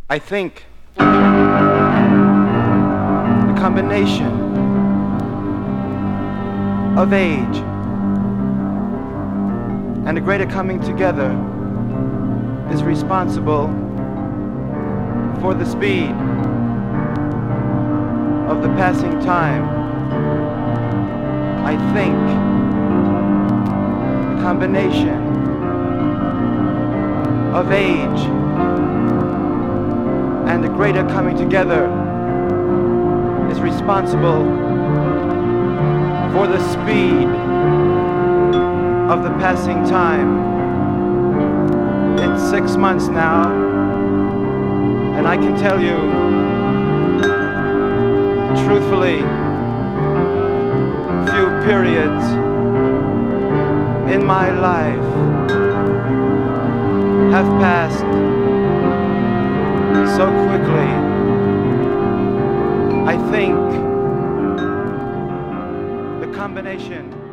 I think the combination of age and a greater coming together is responsible for the speed of the passing time. I think the combination of age and the greater coming together is responsible for the speed of the passing time. It's 6 months now, and I can tell you truthfully, few periods in my life have passed so quickly. I think the combination